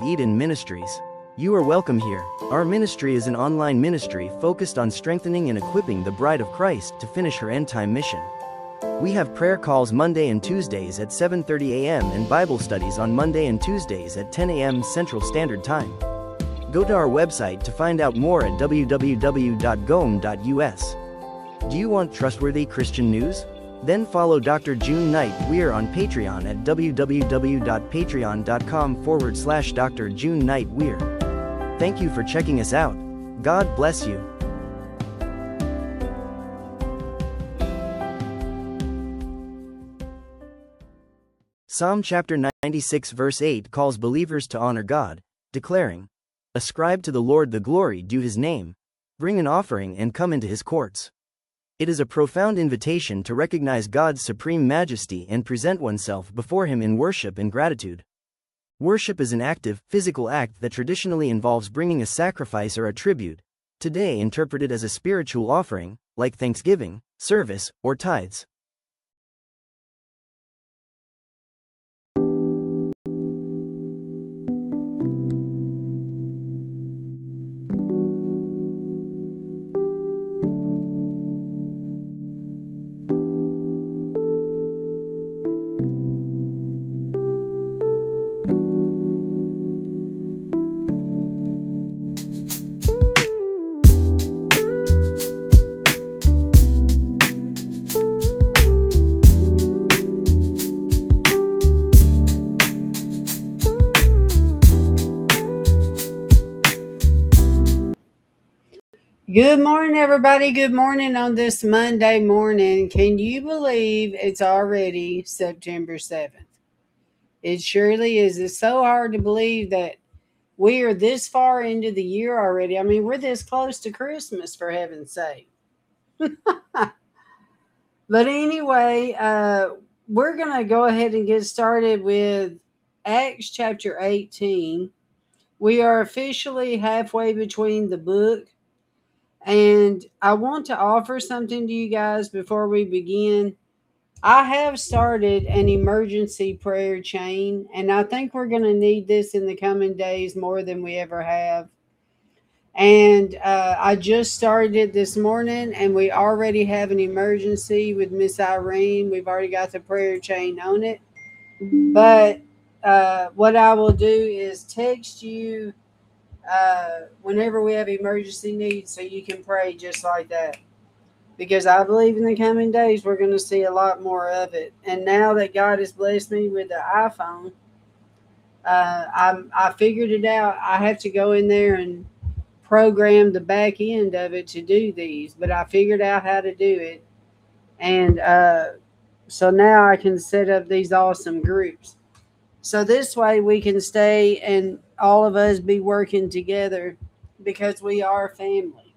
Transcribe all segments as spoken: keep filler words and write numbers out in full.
Eden Ministries. You are welcome here. Our ministry is an online ministry focused on strengthening and equipping the bride of Christ to finish her end-time mission. We have prayer calls Monday and Tuesdays at seven thirty a m and Bible studies on Monday and Tuesdays at ten a m Central Standard Time. Go to our website to find out more at w w w dot goem dot u s. Do you want trustworthy Christian news? Then follow Doctor June Knight Weir on Patreon at w w w dot patreon dot com forward slash Doctor June Knight Weir. Thank you for checking us out. God bless you. Psalm chapter ninety-six verse eight calls believers to honor God, declaring, "Ascribe to the Lord the glory due his name, bring an offering and come into his courts." It is a profound invitation to recognize God's supreme majesty and present oneself before him in worship and gratitude. Worship is an active, physical act that traditionally involves bringing a sacrifice or a tribute, today interpreted as a spiritual offering, like thanksgiving, service, or tithes. Good morning, everybody. Good morning on this Monday morning. Can you believe it's already September seventh? It surely is. It's so hard to believe that we are this far into the year already. I mean, we're this close to Christmas, for heaven's sake. But anyway, uh, we're going to go ahead and get started with Acts chapter eighteen. We are officially halfway between the book. And I want to offer something to you guys before we begin. I have started an emergency prayer chain, and I think we're going to need this in the coming days more than we ever have. And uh, I just started it this morning, and we already have an emergency with Miss Irene. We've already got the prayer chain on it. But uh, what I will do is text you Uh, whenever we have emergency needs, so you can pray just like that, because I believe in the coming days we're going to see a lot more of it. And now that God has blessed me with the iPhone, uh, I, I figured it out. I have to go in there and program the back end of it to do these, but I figured out how to do it, and uh, so now I can set up these awesome groups. So this way we can stay and all of us be working together, because we are family.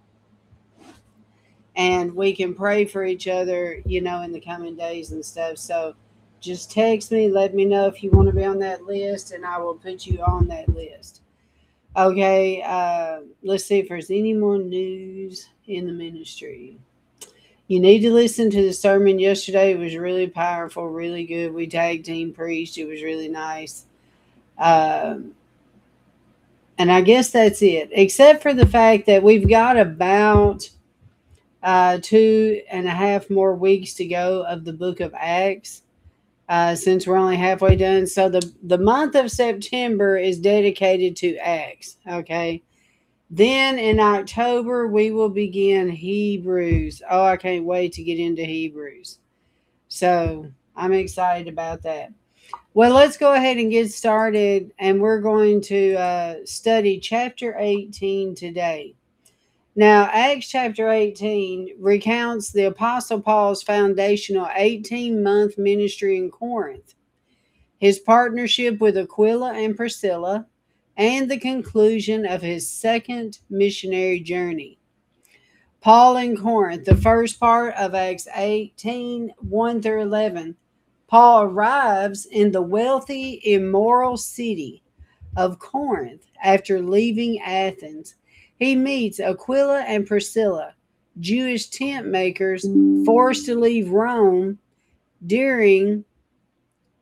And we can pray for each other, you know, in the coming days and stuff. So just text me, let me know if you want to be on that list, and I will put you on that list. Okay, uh, let's see if there's any more news in the ministry. You need to listen to the sermon yesterday. It was really powerful, really good. We tag team preached. It was really nice. Um, and I guess that's it, except for the fact that we've got about uh, two and a half more weeks to go of the book of Acts, uh, since we're only halfway done. So the, the month of September is dedicated to Acts, okay? Then in October, we will begin Hebrews. Oh, I can't wait to get into Hebrews. So I'm excited about that. Well, let's go ahead and get started. And we're going to uh, study chapter eighteen today. Now, Acts chapter eighteen recounts the Apostle Paul's foundational eighteen-month ministry in Corinth, his partnership with Aquila and Priscilla, and the conclusion of his second missionary journey. Paul in Corinth, the first part of Acts eighteen, one through eleven. Paul arrives in the wealthy, immoral city of Corinth after leaving Athens. He meets Aquila and Priscilla, Jewish tent makers forced to leave Rome during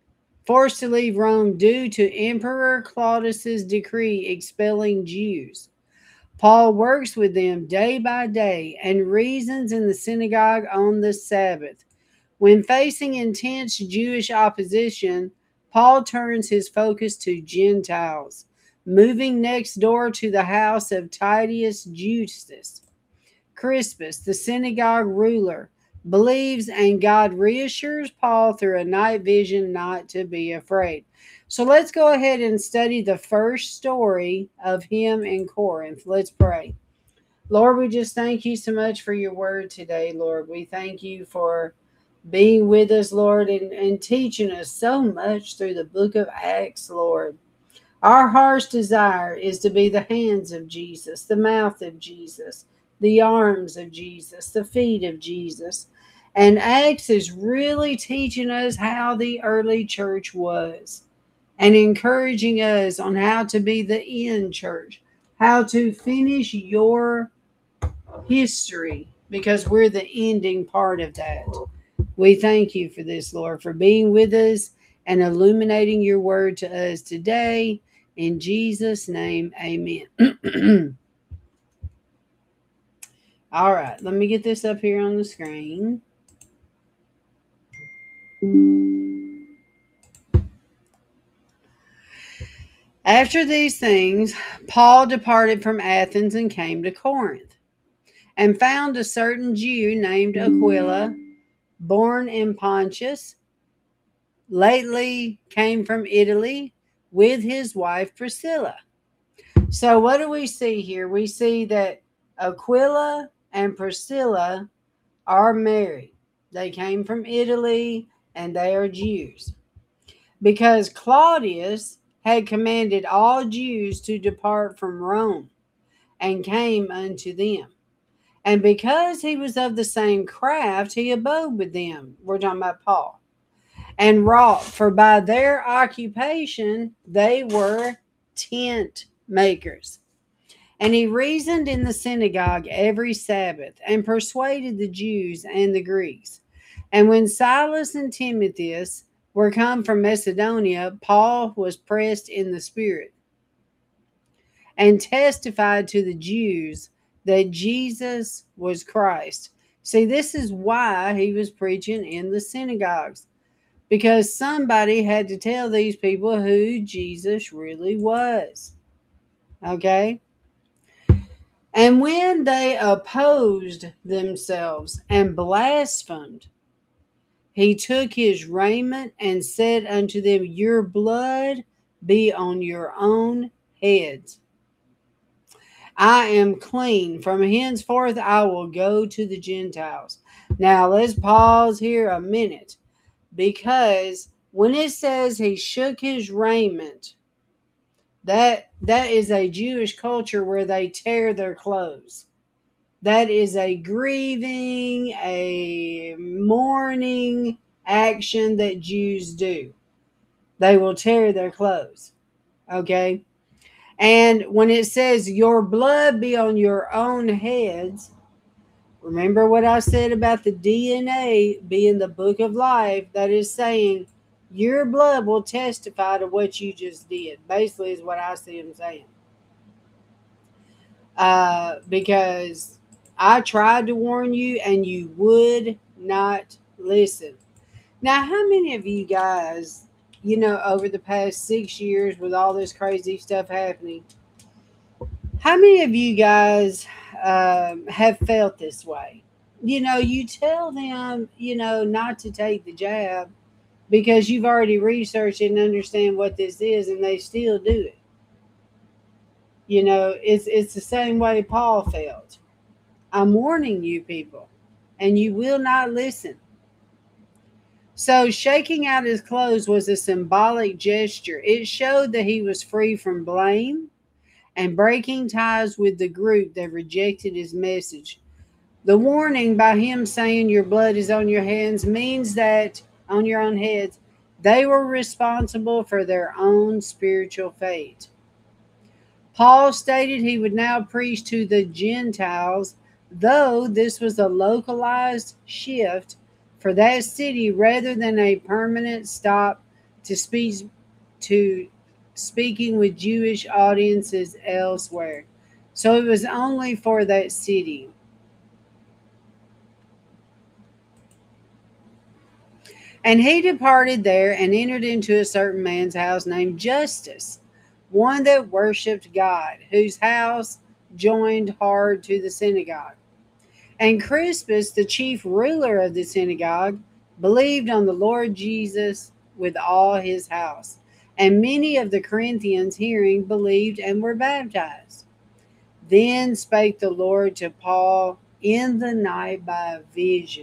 forced to leave Rome due to Emperor Claudius's decree expelling Jews. Paul works with them day by day and reasons in the synagogue on the Sabbath. When facing intense Jewish opposition, Paul turns his focus to Gentiles, moving next door to the house of Titius Justus. Crispus, the synagogue ruler, believes, and God reassures Paul through a night vision not to be afraid. So let's go ahead and study the first story of him in Corinth. Let's pray. Lord, we just thank you so much for your word today, Lord. We thank you for being with us, Lord, and, and teaching us so much through the book of Acts, Lord. Our heart's desire is to be the hands of Jesus, the mouth of Jesus, the arms of Jesus, the feet of Jesus. And Acts is really teaching us how the early church was and encouraging us on how to be the end church, how to finish your history, because we're the ending part of that. We thank you for this, Lord, for being with us and illuminating your word to us today. In Jesus' name, amen. All right, let me get this up here on the screen. After these things, Paul departed from Athens and came to Corinth, and found a certain Jew named Aquila, born in Pontus, lately came from Italy, with his wife Priscilla. So what do we see here? We see that Aquila and Priscilla are married. They came from Italy and they are Jews. Because Claudius had commanded all Jews to depart from Rome, and came unto them. And because he was of the same craft, he abode with them. We're talking about Paul. And wrought, for by their occupation they were tent makers. And he reasoned in the synagogue every Sabbath, and persuaded the Jews and the Greeks. And when Silas and Timotheus were come from Macedonia, Paul was pressed in the Spirit, and testified to the Jews that Jesus was Christ. See, this is why he was preaching in the synagogues, because somebody had to tell these people who Jesus really was. Okay? And when they opposed themselves and blasphemed, he took his raiment and said unto them, Your blood be on your own heads. I am clean. From henceforth I will go to the Gentiles. Now let's pause here a minute, because when it says he shook his raiment, that that is a Jewish culture where they tear their clothes. That is a grieving, a mourning action that Jews do. They will tear their clothes. Okay? And when it says, your blood be on your own heads, remember what I said about the D N A being the book of life, that is saying, your blood will testify to what you just did. Basically is what I see him saying. Uh, because I tried to warn you and you would not listen. Now, how many of you guys, you know, over the past six years with all this crazy stuff happening, how many of you guys um, have felt this way? You know, you tell them, you know, not to take the jab because you've already researched and understand what this is, and they still do it. You know, it's it's the same way Paul felt. I'm warning you people, and you will not listen. So shaking out his clothes was a symbolic gesture. It showed that he was free from blame and breaking ties with the group that rejected his message. The warning by him saying your blood is on your hands means that on your own heads, they were responsible for their own spiritual fate. Paul stated he would now preach to the Gentiles, though this was a localized shift for that city rather than a permanent stop to speak to speaking with Jewish audiences elsewhere. So it was only for that city. And he departed there and entered into a certain man's house named Justus, one that worshipped God, whose house joined hard to the synagogue. And Crispus, the chief ruler of the synagogue, believed on the Lord Jesus with all his house. And many of the Corinthians, hearing, believed and were baptized. Then spake the Lord to Paul in the night by a vision.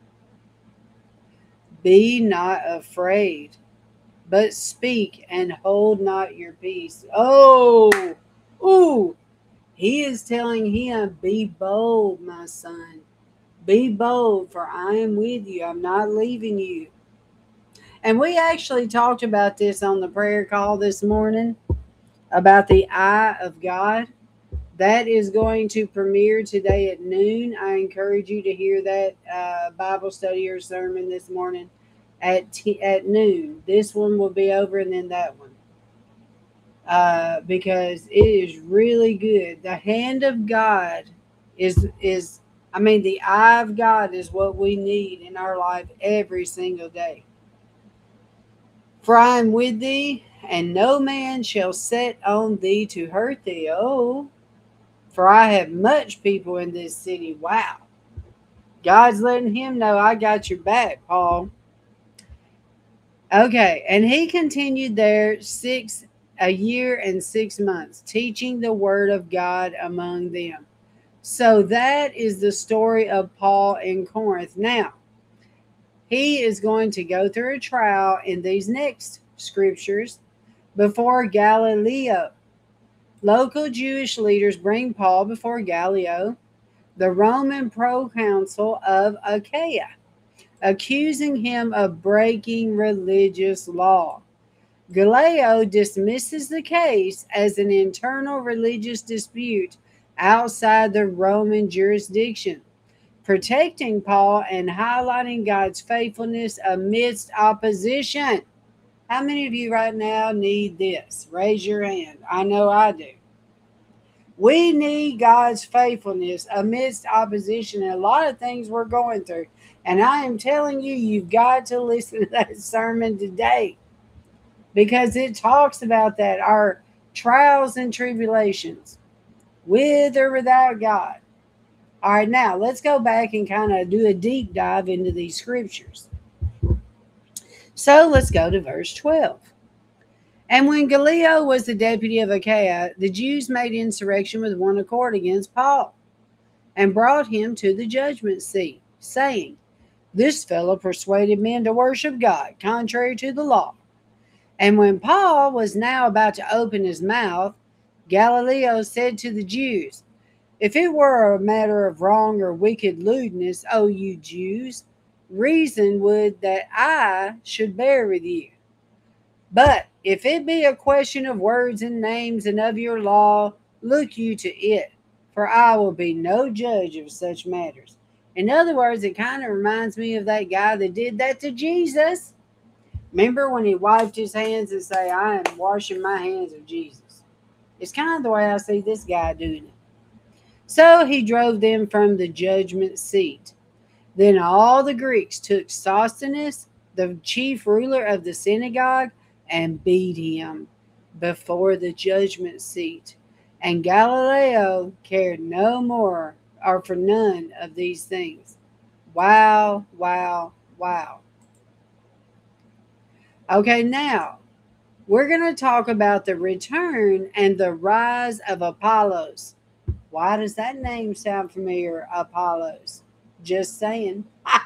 Be not afraid, but speak and hold not your peace. Oh, ooh, he is telling him, be bold, my son. Be bold, for I am with you. I'm not leaving you. And we actually talked about this on the prayer call this morning, about the eye of God. That is going to premiere today at noon. I encourage you to hear that uh, Bible study or sermon this morning at t- at noon. This one will be over, and then that one, uh, because it is really good. The hand of God is is I mean, the eye of God is what we need in our life every single day. For I am with thee, and no man shall set on thee to hurt thee. Oh, for I have much people in this city. Wow. God's letting him know, I got your back, Paul. Okay, and he continued there six a year and six months, teaching the word of God among them. So that is the story of Paul in Corinth. Now, he is going to go through a trial in these next scriptures before Gallio. Local Jewish leaders bring Paul before Gallio, the Roman proconsul of Achaia, accusing him of breaking religious law. Gallio dismisses the case as an internal religious dispute outside the Roman jurisdiction, protecting Paul and highlighting God's faithfulness amidst opposition. How many of you right now need this? Raise your hand. I know I do. We need God's faithfulness amidst opposition and a lot of things we're going through. And I am telling you, you've got to listen to that sermon today, because it talks about that, our trials and tribulations, with or without God. All right, now let's go back and kind of do a deep dive into these scriptures. So let's go to verse twelve. And when Gallio was the deputy of Achaia, the Jews made insurrection with one accord against Paul, and brought him to the judgment seat, saying, This fellow persuaded men to worship God, contrary to the law. And when Paul was now about to open his mouth, Gallio said to the Jews, If it were a matter of wrong or wicked lewdness, O you Jews, reason would that I should bear with you. But if it be a question of words and names and of your law, look you to it, for I will be no judge of such matters. In other words, it kind of reminds me of that guy that did that to Jesus. Remember when he wiped his hands and say, I am washing my hands of Jesus. It's kind of the way I see this guy doing it. So he drove them from the judgment seat. Then all the Greeks took Sosthenes, the chief ruler of the synagogue, and beat him before the judgment seat. And Gallio cared no more or for none of these things. Wow, wow, wow. Okay, now we're going to talk about the return and the rise of Apollos. Why does that name sound familiar, Apollos? Just saying.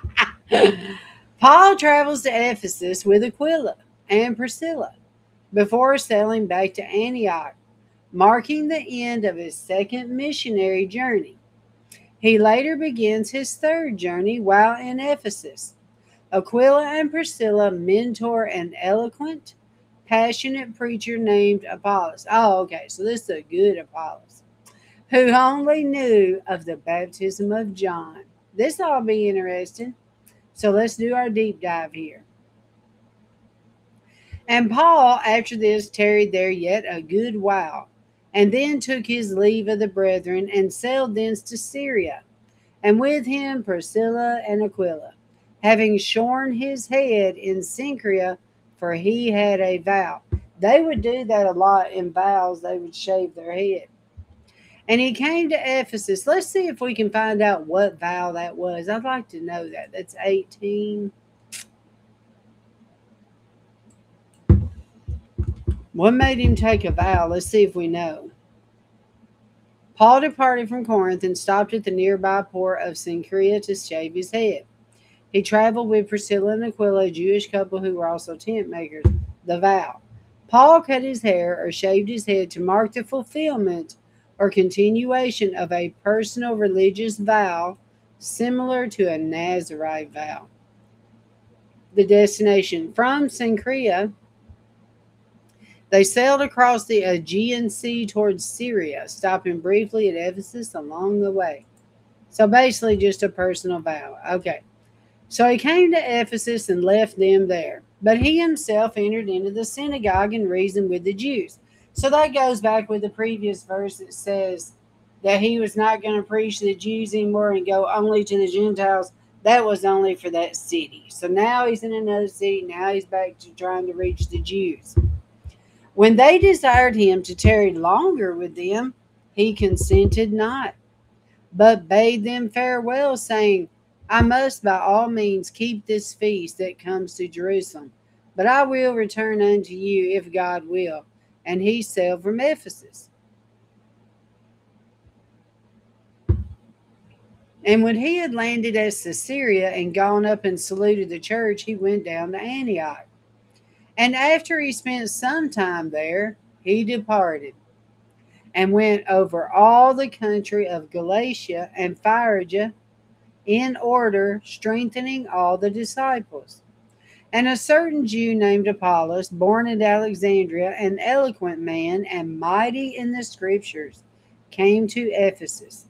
Paul travels to Ephesus with Aquila and Priscilla before sailing back to Antioch, marking the end of his second missionary journey. He later begins his third journey while in Ephesus. Aquila and Priscilla mentor an eloquent, passionate preacher named Apollos. Oh, okay, so this is a good Apollos, who only knew of the baptism of John. This will be interesting. So let's do our deep dive here. And Paul, after this, tarried there yet a good while, and then took his leave of the brethren, and sailed thence to Syria, and with him Priscilla and Aquila, having shorn his head in Cenchrea, for he had a vow. They would do that a lot in vows, they would shave their head. And he came to Ephesus. Let's see if we can find out what vow that was. I'd like to know that. That's eighteen. What made him take a vow? Let's see if we know. Paul departed from Corinth and stopped at the nearby port of Cenchrea to shave his head. He traveled with Priscilla and Aquila, a Jewish couple who were also tent makers. The vow. Paul cut his hair or shaved his head to mark the fulfillment or continuation of a personal religious vow similar to a Nazirite vow. The destination. From Cenchrea, they sailed across the Aegean Sea towards Syria, stopping briefly at Ephesus along the way. So basically just a personal vow. Okay. So he came to Ephesus and left them there. But he himself entered into the synagogue and reasoned with the Jews. So that goes back with the previous verse that says that he was not going to preach to the Jews anymore and go only to the Gentiles. That was only for that city. So now he's in another city. Now he's back to trying to reach the Jews. When they desired him to tarry longer with them, he consented not, but bade them farewell, saying, I must by all means keep this feast that comes to Jerusalem, but I will return unto you if God will. And he sailed from Ephesus. And when he had landed at Caesarea and gone up and saluted the church, he went down to Antioch. And after he spent some time there, he departed and went over all the country of Galatia and Phrygia in order, strengthening all the disciples. And a certain Jew named Apollos, born at Alexandria, an eloquent man and mighty in the scriptures, came to Ephesus.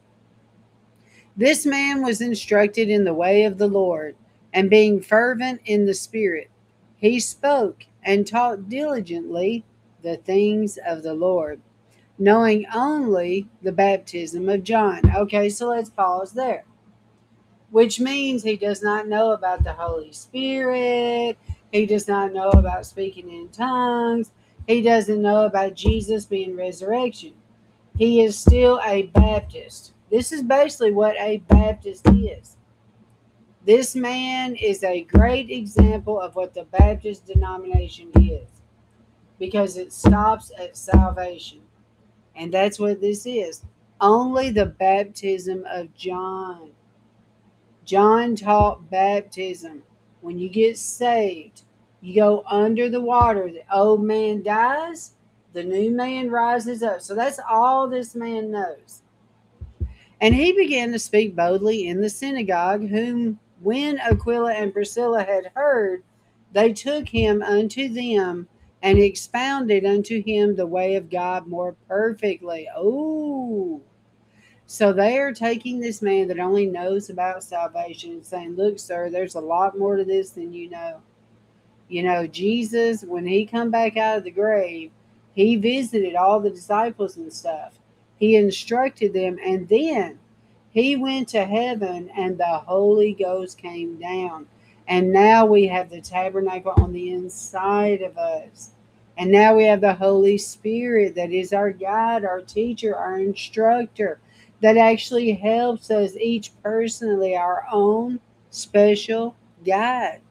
This man was instructed in the way of the Lord, and being fervent in the Spirit, he spoke and taught diligently the things of the Lord, knowing only the baptism of John. Okay, so let's pause there. Which means he does not know about the Holy Spirit. He does not know about speaking in tongues. He doesn't know about Jesus being resurrection. He is still a Baptist. This is basically what a Baptist is. This man is a great example of what the Baptist denomination is, because it stops at salvation. And that's what this is. Only the baptism of John. John taught baptism. When you get saved, you go under the water. The old man dies, the new man rises up. So that's all this man knows. And he began to speak boldly in the synagogue, whom when Aquila and Priscilla had heard, they took him unto them and expounded unto him the way of God more perfectly. Oh, so they are taking this man that only knows about salvation and saying, look, sir, there's a lot more to this than you know. You know, Jesus, when he come back out of the grave, he visited all the disciples and stuff. He instructed them, and then he went to heaven and the Holy Ghost came down. And now we have the tabernacle on the inside of us. And now we have the Holy Spirit that is our guide, our teacher, our instructor, that actually helps us each personally, our own special guide.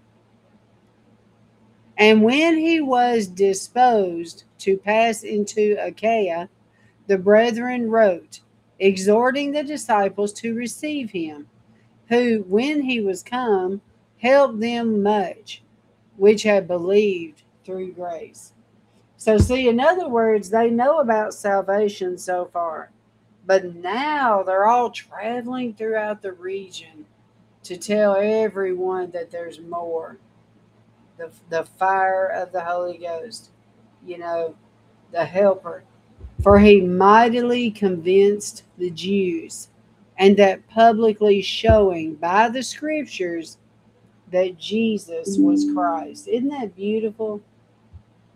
And when he was disposed to pass into Achaia, the brethren wrote, exhorting the disciples to receive him, who, when he was come, helped them much, which had believed through grace. So see, in other words, they know about salvation so far, but now they're all traveling throughout the region to tell everyone that there's more. The, the fire of the Holy Ghost, you know, the helper. For he mightily convinced the Jews, and that publicly showing by the scriptures that Jesus was Christ. Isn't that beautiful?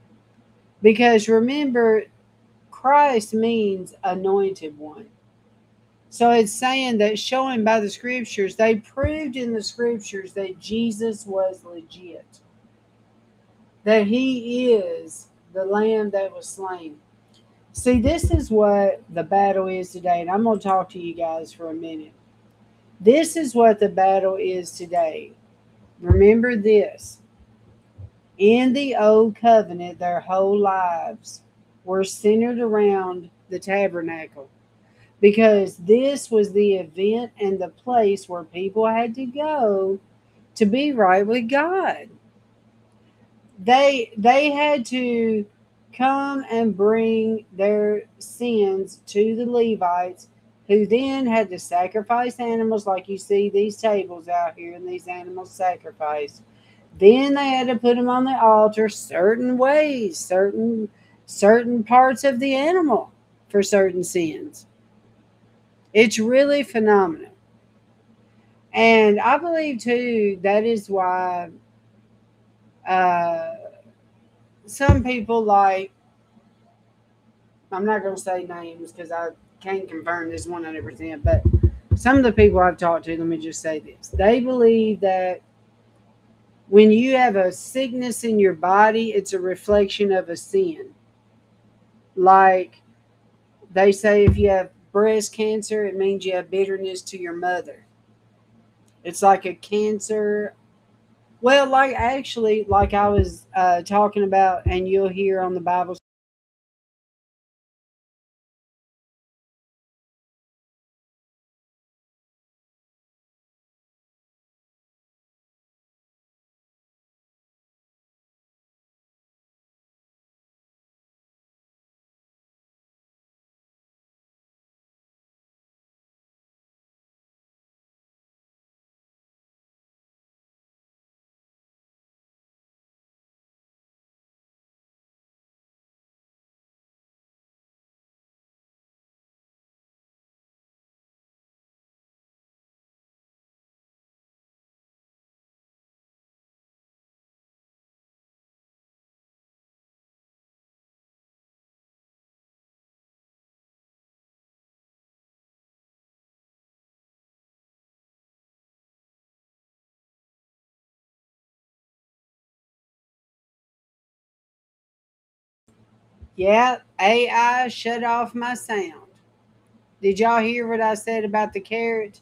Because remember, Christ means anointed one. So it's saying that, showing by the scriptures, they proved in the scriptures that Jesus was legit, that he is the lamb that was slain. See, this is what the battle is today, and I'm going to talk to you guys for a minute. This is what the battle is today. Remember this. In the old covenant, their whole lives were centered around the tabernacle, because this was the event and the place where people had to go to be right with God. They they had to come and bring their sins to the Levites, who then had to sacrifice animals, like you see these tables out here, and these animals sacrificed. Then they had to put them on the altar certain ways, certain certain parts of the animal for certain sins. It's really phenomenal. And I believe too that is why uh, some people, like, I'm not going to say names because I can't confirm this one hundred percent, but some of the people I've talked to, let me just say this. They believe that when you have a sickness in your body, it's a reflection of a sin. Like they say, if you have breast cancer, it means you have bitterness to your mother. It's like a cancer. Well, like actually, like I was uh, talking about, and you'll hear on the Bible. Yeah, A I shut off my sound. Did y'all hear what I said about the carrot?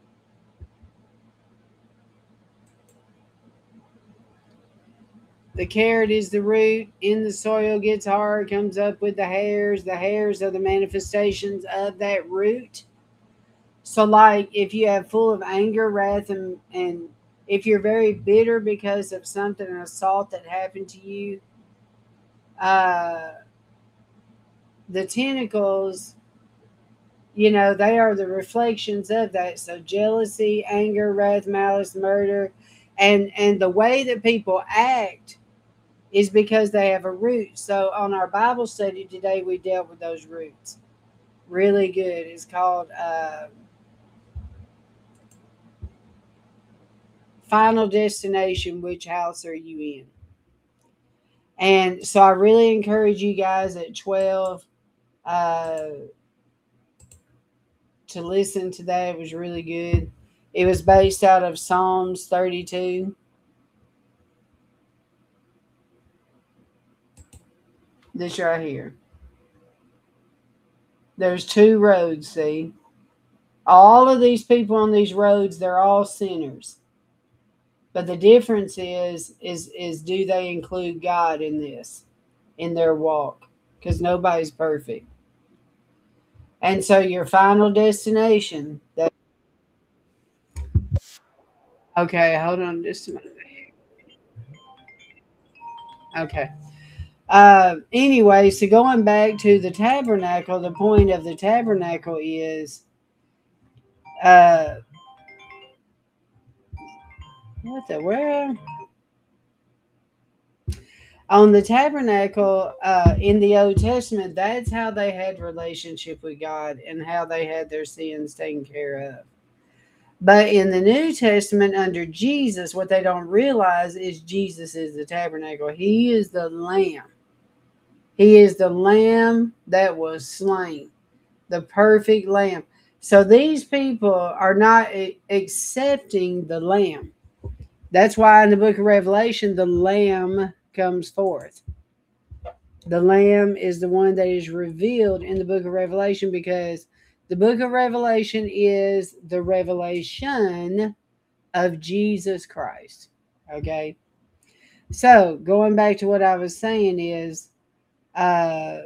The carrot is the root. In the soil, gets hard, comes up with the hairs. The hairs are the manifestations of that root. So, like, if you have full of anger, wrath, and, and if you're very bitter because of something, an assault that happened to you, uh, the tentacles, you know, they are the reflections of that. So, jealousy, anger, wrath, malice, murder, and and the way that people act is because they have a root. So, on our Bible study today, we dealt with those roots. Really good. It's called uh, Final Destination. Which house are you in? And so I really encourage you guys at twelve uh, to listen to that. It was really good. It was based out of Psalms thirty-two. This right here. There's two roads, see? All of these people on these roads, they're all sinners. But the difference is is is do they include God in this, in their walk? Because nobody's perfect. And so your final destination, that okay, hold on just a minute. Okay. Uh, anyway, so going back to the tabernacle, the point of the tabernacle is uh, what the world? On the tabernacle uh, in the Old Testament, that's how they had relationship with God and how they had their sins taken care of. But in the New Testament, under Jesus, what they don't realize is Jesus is the tabernacle. He is the Lamb. He is the lamb that was slain, the perfect lamb. So these people are not a- accepting the lamb. That's why in the book of Revelation, the lamb comes forth. The lamb is the one that is revealed in the book of Revelation, because the book of Revelation is the revelation of Jesus Christ. Okay. So going back to what I was saying is, uh,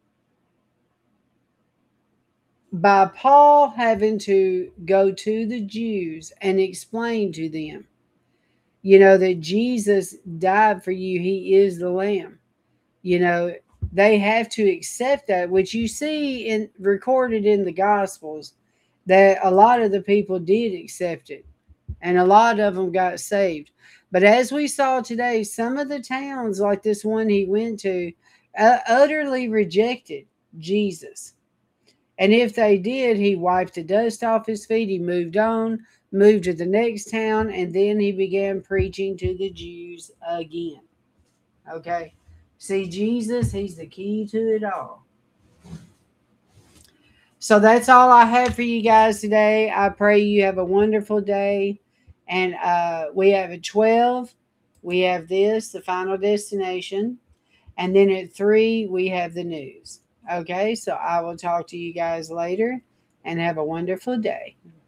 by Paul having to go to the Jews and explain to them, you know, that Jesus died for you, he is the lamb. You know, they have to accept that, which you see in recorded in the Gospels, that a lot of the people did accept it, and a lot of them got saved. But as we saw today, some of the towns, like this one he went to, uh, utterly rejected Jesus. And if they did, he wiped the dust off his feet. He moved on, moved to the next town, and then he began preaching to the Jews again. Okay? See, Jesus, he's the key to it all. So that's all I have for you guys today. I pray you have a wonderful day. And uh, we have at twelve, we have this, the final destination. And then at three, we have the news. Okay, so I will talk to you guys later, and have a wonderful day.